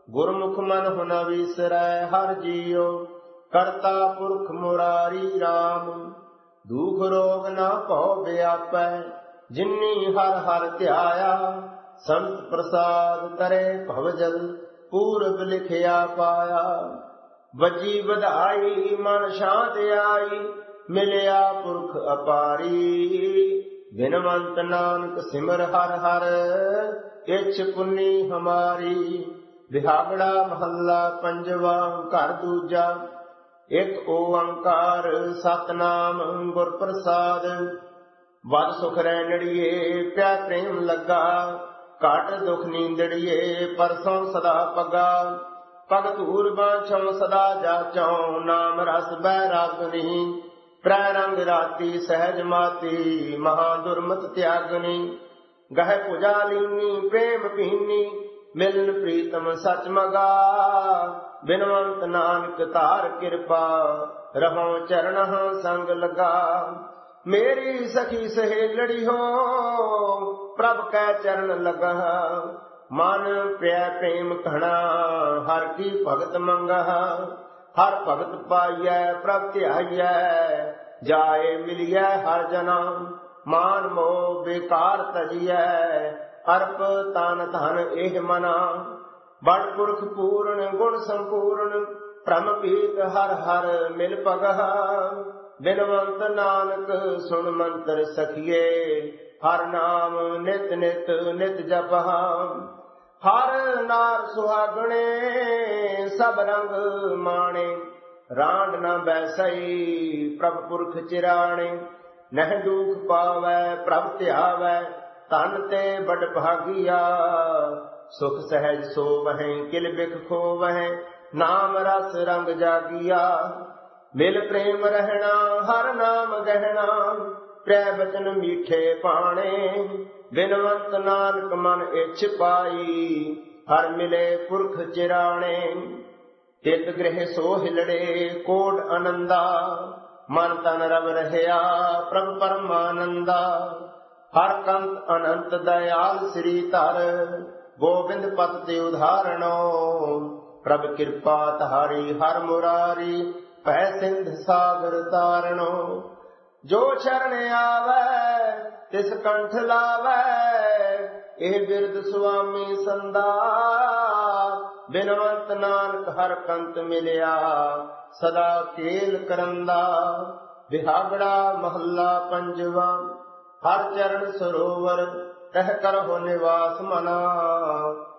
गुरमुख मन हो न विसरै हर जियो, करता पुरख मुरारी राम। दुख रोग न भौ व्यापै, जिन्नी हर हर ध्याया। संत प्रसाद तरे भवजल, पूरब लिखिया पाया। वजी बधाई मन शांत आई, मिलिया पुरख अपारी। बिनवंत नानक सिमर हर हर, इछ पुन्नी हमारी। बिहागड़ा महला पंजवा घर दूजा, एक ओंकार सतनाम गुर प्रसाद। वद सुख रैनड़िए प्या प्रेम लगा, घट दुख नींदड़िए परसों सदा पगा। पग धूर बाछों सदा जाचों, नाम रस बैरागनी। प्रै रंग राती सहज माती, महा दुर्मत त्यागनी। गह पुजा लीनी प्रेम पीनी, मिलन प्रीतम सच मगा। बिनवंत नानक तार कृपा, रहो चरण संग लगा। मेरी सखी सहेलड़ी हो, प्रभ कै चरण लगा। मन प्रिय प्रेम घना, हर की भगत मंगह। हर भगत पाइयै प्रभ ध्याइयै, जाए मिलियै हर जना। मान मोह बेकार तजियै, अर्प तन धन एह मना। बड़ पुरख पूर्ण गुण संपूर्ण, भ्रम पीत हर हर मिल पगह। बिनवंत नानक सुन मंत्र सखिए, हर नाम नित नित नित जपहा। हर नार सुहागणे सब रंग माणे, रांड न बैसई प्रभ पुरख चिराणे। नह दुख पावै प्रभ ध्यावै, धन ते बड़ भागिया। सुख सहज सोवहै किल बिख खोवहै, नाम रस रंग जागिया। मिल प्रेम रहना हर नाम गहना, प्रै बचन मीठे पाणे। बिनवंत नानक मन इछ पाई, हर मिले पुरख चिराणे। तित गृह सो हिलड़े कोट आनंदा, मन तन रव रहया प्रभ परमानंदा। हर कंत अनंत दयाल श्री धर, गोविंद पत ते उधारणो। प्रभ कृपा तारी हर मुरारी, भै सिंध सागर तारणो। जो शरण आवै तिस कंठ लावै, एह बिरद सुआमी संदा। बिनवंत नानक हर कंत मिलिया, सदा केल करंदा। बिहागड़ा महला पंजवा, हर चरण सरोवर, तह करहो निवास मना।